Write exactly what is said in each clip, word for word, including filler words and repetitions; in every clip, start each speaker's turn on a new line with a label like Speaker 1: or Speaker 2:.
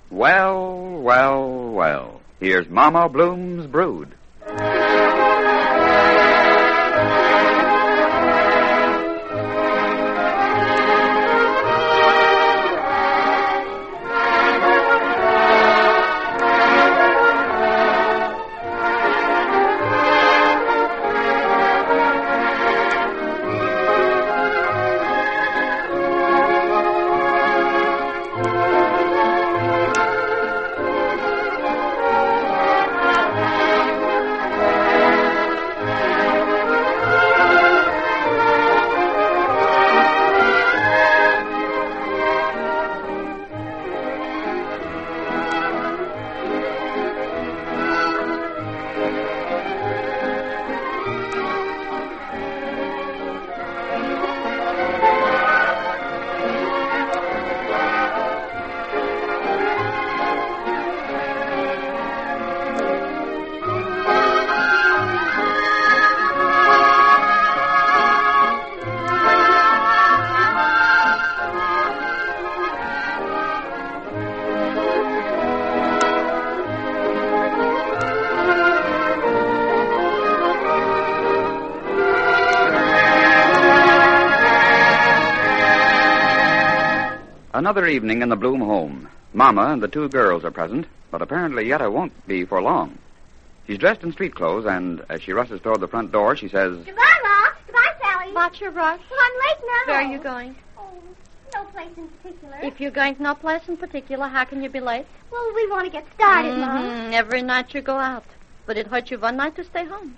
Speaker 1: Well, well, well. Here's Mama Bloom's Brood. Another evening in the Bloom home. Mama and the two girls are present, but apparently Yetta won't be for long. She's dressed in street clothes, and as she rushes toward the front door, she says,
Speaker 2: Goodbye, Ma. Goodbye, Sally.
Speaker 3: Watch your rush.
Speaker 2: Well, I'm late now.
Speaker 3: Where are you going?
Speaker 2: Oh, no place in particular.
Speaker 3: If you're going to no place in particular, how can you be late?
Speaker 2: Well, we want to get started,
Speaker 3: Mm-hmm.
Speaker 2: Ma.
Speaker 3: Every night you go out. But it hurts you one night to stay home.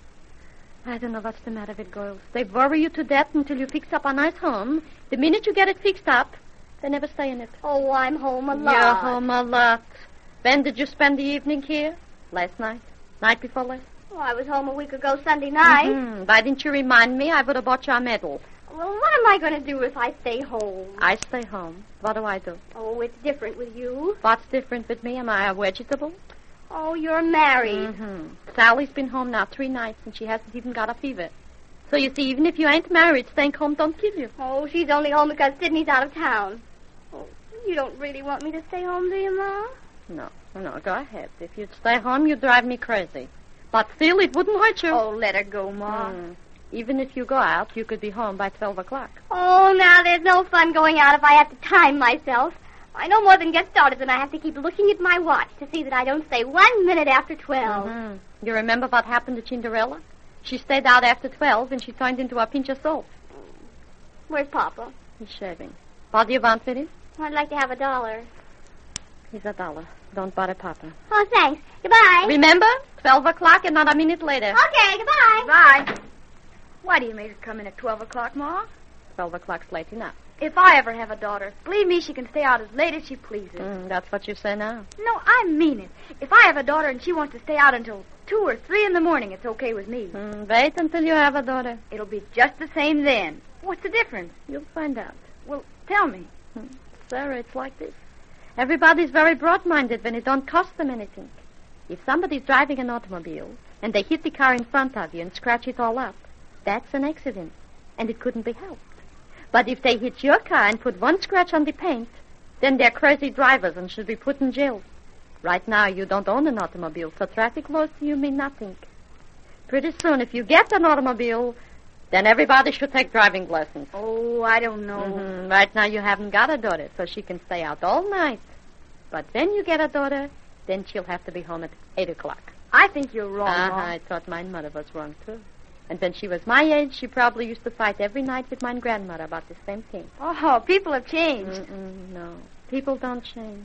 Speaker 3: I don't know what's the matter with girls. They worry you to death until you fix up a nice home. The minute you get it fixed up, they never stay in it.
Speaker 2: Oh, I'm home a lot.
Speaker 3: You're home a lot. When did you spend the evening here? Last night? Night before last?
Speaker 2: Oh, I was home a week ago Sunday night.
Speaker 3: Mm-hmm. Why didn't you remind me? I would have bought you a medal.
Speaker 2: Well, what am I going to do if I stay home?
Speaker 3: I stay home. What do I do?
Speaker 2: Oh, it's different with you.
Speaker 3: What's different with me? Am I a vegetable?
Speaker 2: Oh, you're married.
Speaker 3: Mm-hmm. Sally's been home now three nights, and she hasn't even got a fever. So you see, even if you ain't married, staying home don't kill you.
Speaker 2: Oh, she's only home because Sidney's out of town. Oh, you don't really want me to stay home, do you, Ma?
Speaker 3: No, no, go ahead. If you'd stay home, you'd drive me crazy. But still, it wouldn't hurt you.
Speaker 2: Oh, let her go, Ma.
Speaker 3: Mm. Even if you go out, you could be home by twelve o'clock.
Speaker 2: Oh, now there's no fun going out if I have to time myself. I know more than get started, and I have to keep looking at my watch to see that I don't stay one minute after twelve.
Speaker 3: Mm-hmm. You remember what happened to Cinderella? She stayed out after twelve, and she turned into a pinch of salt.
Speaker 2: Where's Papa?
Speaker 3: He's shaving. What do you want with him?
Speaker 2: I'd like to have a dollar.
Speaker 3: Here's a dollar. Don't bother Papa.
Speaker 2: Oh, thanks. Goodbye.
Speaker 3: Remember? Twelve o'clock and not a minute later.
Speaker 2: Okay, goodbye.
Speaker 4: Bye. Why do you make her come in at twelve o'clock, Ma?
Speaker 3: Twelve o'clock's late enough.
Speaker 4: If I ever have a daughter, believe me, she can stay out as late as she pleases.
Speaker 3: Mm, that's what you say now.
Speaker 4: No, I mean it. If I have a daughter and she wants to stay out until two or three in the morning, it's okay with me.
Speaker 3: Mm, wait until you have a daughter.
Speaker 4: It'll be just the same then. What's the difference?
Speaker 3: You'll find out.
Speaker 4: Well, tell me.
Speaker 3: Mm, Sarah, it's like this. Everybody's very broad-minded when it don't cost them anything. If somebody's driving an automobile and they hit the car in front of you and scratch it all up, that's an accident, and it couldn't be helped. But if they hit your car and put one scratch on the paint, then they're crazy drivers and should be put in jail. Right now, you don't own an automobile, so traffic laws to you mean nothing. Pretty soon, if you get an automobile, then everybody should take driving lessons.
Speaker 4: Oh, I don't know.
Speaker 3: Mm-hmm. Right now, you haven't got a daughter, so she can stay out all night. But when you get a daughter, then she'll have to be home at eight o'clock.
Speaker 4: I think you're wrong,
Speaker 3: Uh-huh,
Speaker 4: Ma.
Speaker 3: I thought my mother was wrong, too. And when she was my age, she probably used to fight every night with my grandmother about the same thing.
Speaker 4: Oh, people have changed.
Speaker 3: Mm-mm, no, people don't change.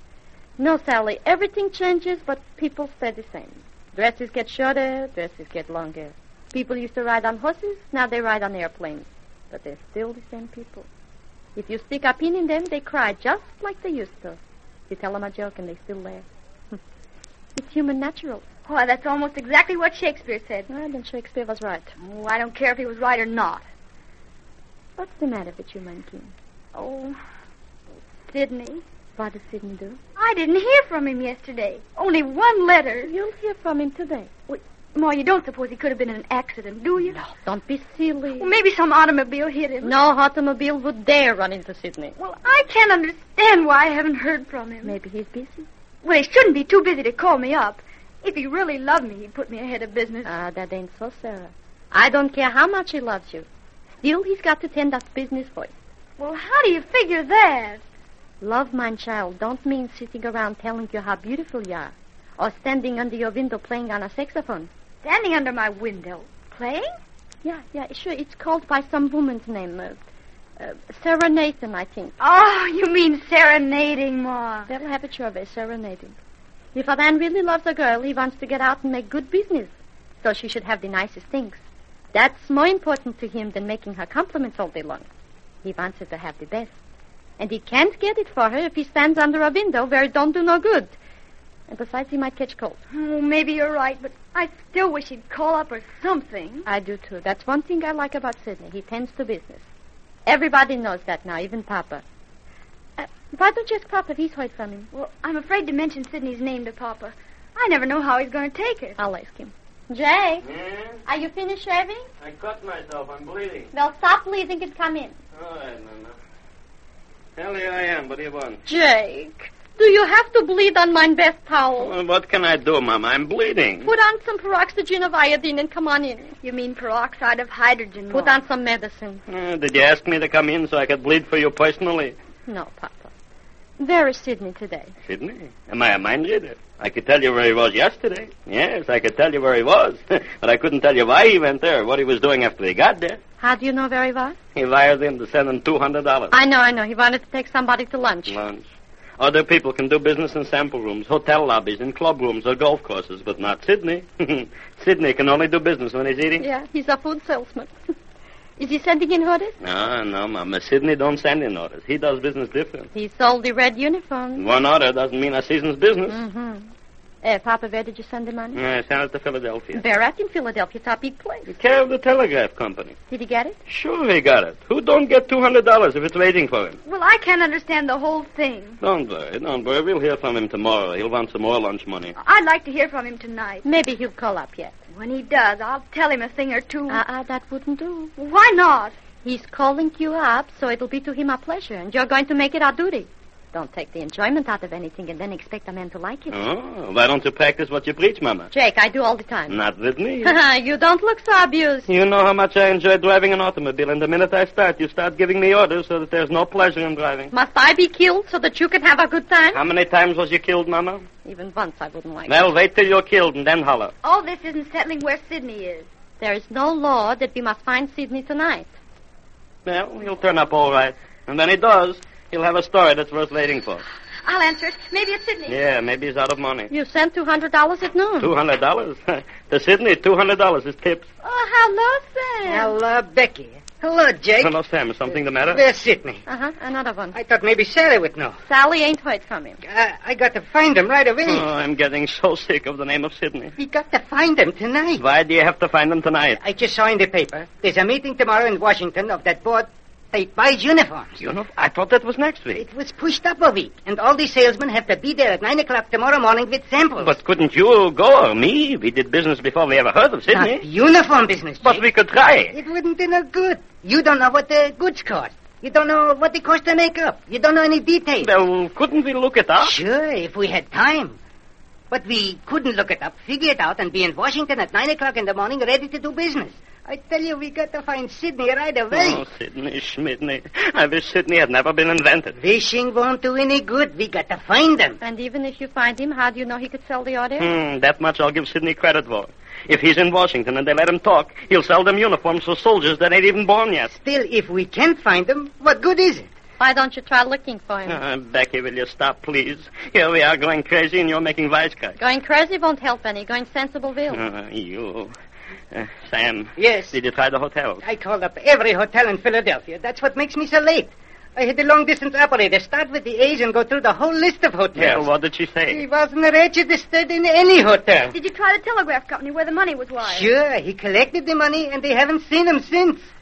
Speaker 3: No, Sally, everything changes, but people stay the same. Dresses get shorter, dresses get longer. People used to ride on horses, now they ride on airplanes. But they're still the same people. If you stick a pin in them, they cry just like they used to. You tell them a joke and they still laugh. It's human natural.
Speaker 4: Why, that's almost exactly what Shakespeare said.
Speaker 3: Well, then Shakespeare was right.
Speaker 4: Oh, I don't care if he was right or not.
Speaker 3: What's the matter with you, mein Kind?
Speaker 4: Oh, Sidney.
Speaker 3: What does Sidney do?
Speaker 4: I didn't hear from him yesterday. Only one letter.
Speaker 3: You'll hear from him today.
Speaker 4: Wait, Ma, you don't suppose he could have been in an accident, do you?
Speaker 3: No, don't be silly.
Speaker 4: Well, maybe some automobile hit him.
Speaker 3: No automobile would dare run into Sidney.
Speaker 4: Well, I can't understand why I haven't heard from him.
Speaker 3: Maybe he's busy.
Speaker 4: Well, he shouldn't be too busy to call me up. If he really loved me, he'd put me ahead of business.
Speaker 3: Ah, that ain't so, Sarah. I don't care how much he loves you. Still, he's got to tend up business first.
Speaker 4: Well, how do you figure that?
Speaker 3: Love, my child, don't mean sitting around telling you how beautiful you are, or standing under your window playing on a saxophone.
Speaker 4: Standing under my window. Playing?
Speaker 3: Yeah, yeah, sure. It's called by some woman's name. Uh, uh, Sarah Nathan, I think.
Speaker 4: Oh, you mean serenading, Ma.
Speaker 3: They'll have it your way, serenading. If a man really loves a girl, he wants to get out and make good business. So she should have the nicest things. That's more important to him than making her compliments all day long. He wants her to have the best. And he can't get it for her if he stands under a window where it don't do no good. And besides, he might catch cold.
Speaker 4: Oh, maybe you're right, but I still wish he'd call up or something.
Speaker 3: I do, too. That's one thing I like about Sidney. He tends to business. Everybody knows that now, even Papa. Uh, why don't you ask Papa if he's heard from him?
Speaker 4: Well, I'm afraid to mention Sidney's name to Papa. I never know how he's going to take it.
Speaker 3: I'll ask him. Jake,
Speaker 5: Yeah?
Speaker 3: are you finished shaving?
Speaker 5: I cut myself. I'm bleeding.
Speaker 3: Well, stop bleeding and come in.
Speaker 5: All right, Mama. Hell, here I am. What do you want?
Speaker 3: Jake, do you have to bleed on my best towel?
Speaker 5: Well, what can I do, Mama? I'm bleeding.
Speaker 3: Put on some peroxygen of iodine and come on in.
Speaker 4: You mean peroxide of hydrogen,
Speaker 3: Put
Speaker 4: Ma.
Speaker 3: on some medicine.
Speaker 5: Uh, did you ask me to come in so I could bleed for you personally?
Speaker 3: No, Papa. Where is Sidney today?
Speaker 5: Sidney? Am I a mind reader? I could tell you where he was yesterday. Yes, I could tell you where he was. But I couldn't tell you why he went there, what he was doing after he got there.
Speaker 3: How do you know very well?
Speaker 5: He wired him to send him two hundred dollars.
Speaker 3: I know, I know. He wanted to take somebody to lunch.
Speaker 5: Lunch. Other people can do business in sample rooms, hotel lobbies, in club rooms, or golf courses, but not Sidney. Sidney can only do business when he's eating.
Speaker 3: Yeah, he's a food salesman. Is he sending in orders?
Speaker 5: No, no, Mama. Sidney don't send in orders. He does business different.
Speaker 3: He sold the red uniform.
Speaker 5: One order doesn't mean a season's business.
Speaker 3: Mm-hmm. Uh, Papa, where did you send the money?
Speaker 5: I sent it to Philadelphia.
Speaker 3: Barrett in Philadelphia. It's a big place.
Speaker 5: The care of the telegraph company.
Speaker 3: Did he get it?
Speaker 5: Sure he got it. Who don't get two hundred dollars if it's waiting for him?
Speaker 4: Well, I can't understand the whole thing.
Speaker 5: Don't worry, don't worry. We'll hear from him tomorrow. He'll want some more lunch money.
Speaker 4: I'd like to hear from him tonight.
Speaker 3: Maybe he'll call up yet.
Speaker 4: When he does, I'll tell him a thing or two.
Speaker 3: Uh-uh, that wouldn't do.
Speaker 4: Why not?
Speaker 3: He's calling you up, so it'll be to him a pleasure, and you're going to make it our duty. Don't take the enjoyment out of anything and then expect a man to like it.
Speaker 5: Oh, why don't you practice what you preach, Mama?
Speaker 3: Jake, I do all the time.
Speaker 5: Not with me.
Speaker 3: You don't look so abused.
Speaker 5: You know how much I enjoy driving an automobile, and the minute I start, you start giving me orders so that there's no pleasure in driving.
Speaker 3: Must I be killed so that you can have a good time?
Speaker 5: How many times was you killed, Mama?
Speaker 3: Even once I wouldn't like
Speaker 5: Well,
Speaker 3: it.
Speaker 5: wait till you're killed and then holler.
Speaker 4: All this isn't settling where Sidney is.
Speaker 3: There is no law that we must find Sidney tonight.
Speaker 5: Well, he'll turn up all right. And when he does, he'll have a story that's worth waiting for.
Speaker 4: I'll answer it. Maybe it's Sidney.
Speaker 5: Yeah, maybe he's out of money.
Speaker 3: You sent two hundred dollars at noon.
Speaker 5: Two hundred dollars? To Sidney, two hundred dollars is tips.
Speaker 3: Oh, hello, Sam.
Speaker 6: Hello, Becky. Hello, Jake.
Speaker 5: Hello, Sam. Is something the matter?
Speaker 6: There's Sidney.
Speaker 3: Uh-huh, another one.
Speaker 6: I thought maybe Sally would know.
Speaker 3: Sally ain't heard from him.
Speaker 6: Uh, I got to find him right away.
Speaker 5: Oh, I'm getting so sick of the name of Sidney.
Speaker 6: We got to find him tonight.
Speaker 5: Why do you have to find him tonight?
Speaker 6: I just saw in the paper. There's a meeting tomorrow in Washington of that board that buys uniforms.
Speaker 5: You know, I thought that was next week.
Speaker 6: It was pushed up a week, and all the salesmen have to be there at nine o'clock tomorrow morning with samples.
Speaker 5: But couldn't you go or me? We did business before we ever heard of Sidney.
Speaker 6: Not uniform business, Jake.
Speaker 5: But we could try.
Speaker 6: It wouldn't do no good. You don't know what the goods cost. You don't know what they cost to make up. You don't know any details.
Speaker 5: Well, couldn't we look it up?
Speaker 6: Sure, if we had time. But we couldn't look it up, figure it out, and be in Washington at nine o'clock in the morning ready to do business. I tell you, we got to find Sidney right away.
Speaker 5: Oh, Sidney Schmidney. I wish Sidney had never been invented.
Speaker 6: Wishing won't do any good. We got to find him.
Speaker 3: And even if you find him, how do you know he could sell the order?
Speaker 5: Hmm, that much I'll give Sidney credit for. If he's in Washington and they let him talk, he'll sell them uniforms for soldiers that ain't even born yet.
Speaker 6: Still, if we can't find him, what good is it?
Speaker 3: Why don't you try looking for him?
Speaker 5: Uh, Becky, will you stop, please? Here we are going crazy and you're making wisecracks.
Speaker 3: Going crazy won't help any. Going sensible will.
Speaker 5: Uh, you... Uh, Sam.
Speaker 6: Yes?
Speaker 5: Did you try the hotels?
Speaker 6: I called up every hotel in Philadelphia. That's what makes me so late. I had the long-distance operator start with the A's and go through the whole list of hotels.
Speaker 5: Well, what did she
Speaker 6: He
Speaker 5: say?
Speaker 6: wasn't registered in any hotel.
Speaker 4: Did you try the telegraph company where the money was wired?
Speaker 6: Sure, he collected the money, and they haven't seen him since.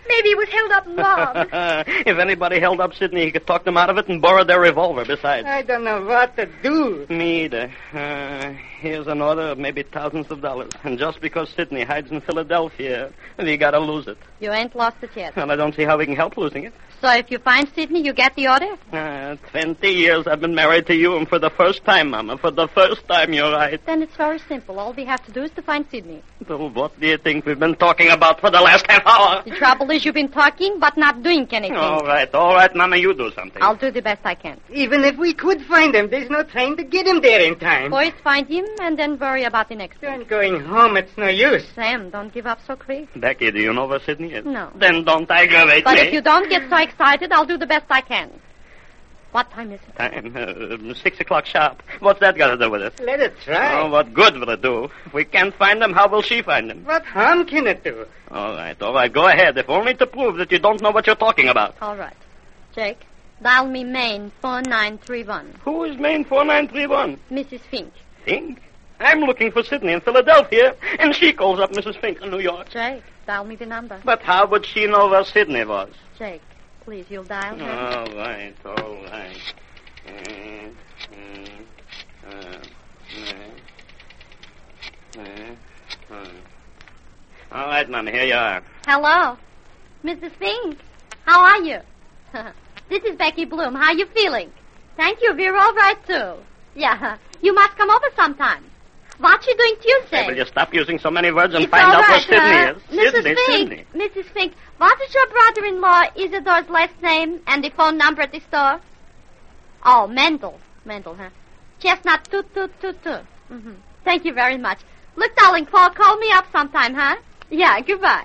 Speaker 4: Maybe he was held up and robbed.
Speaker 5: If anybody held up Sidney, he could talk them out of it and borrow their revolver besides.
Speaker 6: I don't know what to do.
Speaker 5: Me either. Uh, here's an order of maybe thousands of dollars. And just because Sidney hides in Philadelphia, we gotta lose it.
Speaker 3: You ain't lost it yet.
Speaker 5: Well, I don't see how we can help losing it.
Speaker 3: So if you find Sidney, you get the order?
Speaker 5: Uh, Twenty years I've been married to you, and for the first time, Mama, for the first time, you're right.
Speaker 3: Then it's very simple. All we have to do is to find Sidney.
Speaker 5: Well, what do you think we've been talking about for the last half hour?
Speaker 3: The trouble is you've been talking, but not doing anything.
Speaker 5: All right, all right, Mama, you do something.
Speaker 3: I'll do the best I can.
Speaker 6: Even if we could find him, there's no train to get him there in time.
Speaker 3: First find him, and then worry about the next one.
Speaker 6: I'm going home. It's no use.
Speaker 3: Sam, don't give up so quick.
Speaker 5: Becky, do you know where Sidney is?
Speaker 3: No.
Speaker 5: Then don't aggravate
Speaker 3: But
Speaker 5: me.
Speaker 3: if you don't get so excited, I'll do the best I can. What time is it?
Speaker 5: Time? Uh, six o'clock sharp. What's that got to do with it?
Speaker 6: Let it try.
Speaker 5: Oh, what good will it do? If we can't find him, how will she find him?
Speaker 6: What harm can it do?
Speaker 5: All right, all right, go ahead, if only to prove that you don't know what you're talking about.
Speaker 3: All right. Jake, dial me Maine four nine three one.
Speaker 5: Who is Maine four nine three one?
Speaker 3: Missus Fink.
Speaker 5: Fink? I'm looking for Sidney in Philadelphia, and she calls up Missus Fink in New York.
Speaker 3: Jake, dial me the number.
Speaker 5: But how would she know where Sidney was?
Speaker 3: Jake, please, you'll dial her.
Speaker 5: All right, all right. Mm, mm, uh, mm, mm, mm. All right, Mama, here you are.
Speaker 2: Hello. Missus Fink, how are you? This is Becky Bloom. How you feeling? Thank you. We're all right, too. Yeah. You must come over sometime. What you doing Tuesday?
Speaker 5: Hey, will you stop using so many words and
Speaker 2: It's
Speaker 5: find
Speaker 2: all
Speaker 5: out
Speaker 2: right,
Speaker 5: where Sidney
Speaker 2: uh,
Speaker 5: is?
Speaker 2: Missus
Speaker 5: Sidney,
Speaker 2: Fink,
Speaker 5: Sidney.
Speaker 2: Missus Fink, what is your brother-in-law Isidore's last name and the phone number at the store? Oh, Mendel. Mendel, huh? Chestnut, toot, toot, toot, toot. Mm-hmm. Thank you very much. Look, darling, Paul, call me up sometime, huh? Yeah, goodbye.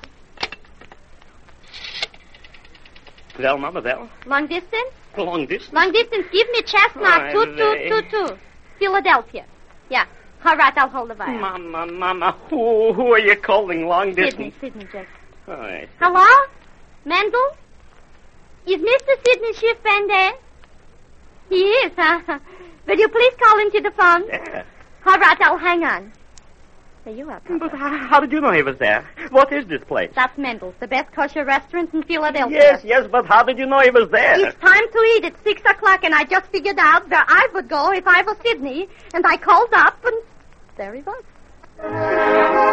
Speaker 5: Well, Mama, well,
Speaker 2: Long distance?
Speaker 5: long distance.
Speaker 2: Long distance, give me chestnut,
Speaker 5: Why,
Speaker 2: toot, toot,
Speaker 5: they-
Speaker 2: toot, toot. Philadelphia. Yeah. All right, I'll hold the wire.
Speaker 5: Mama, Mama, who, who are you calling long
Speaker 2: Sidney,
Speaker 5: distance?
Speaker 2: Sidney, Jack.
Speaker 5: All right.
Speaker 2: Hello? Mendel? Is Mister Sidney Schiffman there? He is, huh? Will you please call him to the phone?
Speaker 5: Yeah.
Speaker 2: All right, I'll hang on. There you are,
Speaker 5: But
Speaker 2: Papa.
Speaker 5: how, how did you know he was there? What is this place?
Speaker 2: That's Mendel's, the best kosher restaurant in Philadelphia.
Speaker 5: Yes, yes, but how did you know he was there?
Speaker 2: It's time to eat. It's six o'clock, and I just figured out where I would go if I was Sidney, and I called up, and there he was.